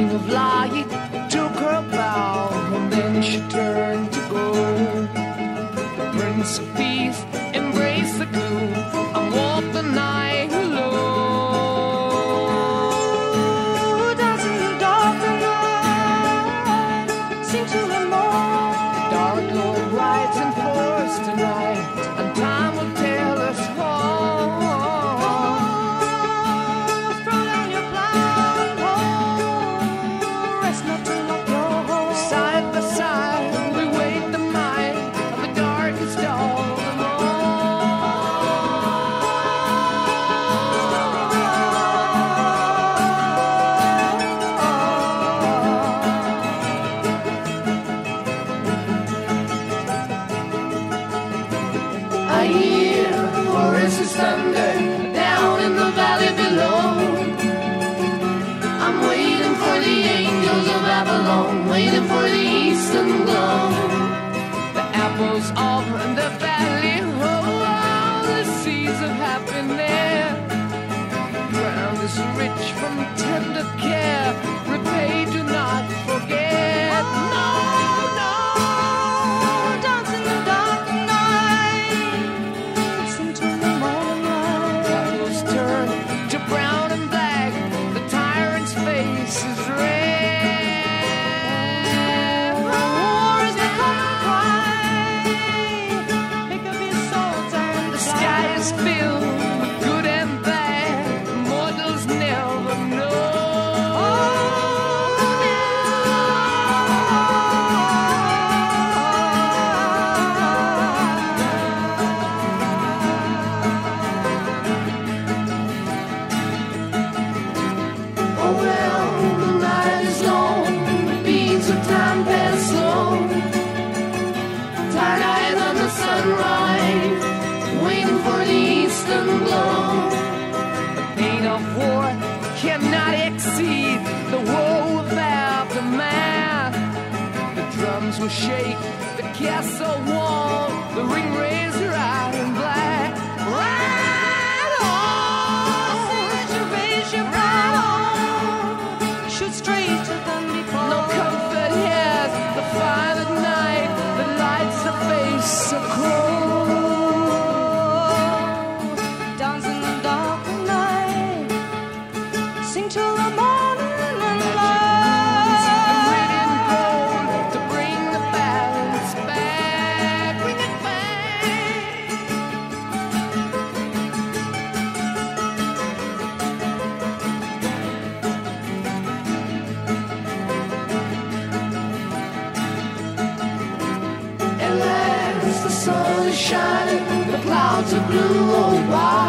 beam of light took her bow, and then she turned to go. The Prince of Peace embraced the gloom and walked the night alone. Dancing in the dark and light, seem to learn more. The Dark Lord rides in force tonight, and time will tell us all. Throw down your blindfold, rest not to lock your hold. Side by side, we wait the night of the darkest dawn of I hear Horace's thunder down in the valley below. I'm waiting for the angels of Avalon, waiting for the eastern glow. The apples of the valley, oh, the seeds of happiness. Ground is rich from tender care, repay, do not forget. No, no, dance in the dark night, listen to the morning light. Apples turn to brown and black, the tyrant's face is red. War is the common cry, pick up your swords and the sky is filled with good and bad, mortals never know. Oh well, the night is long, the beats of time pass slow. Tired eyes on the sunrise, waiting for the eastern glow. The pain of war cannot exceed the woe of aftermath. The drums will shake, the castle wall, the ring razor iron black. Ride on, raise your right on, shoot straight to Dundee Fall. No comfort here, the fire at night, the lights the face so cold. Dance in the dark of night, sing till the morning and light. And red and gold to bring the balance back, bring it back. At last the sun is shining, the clouds are blue, oh why?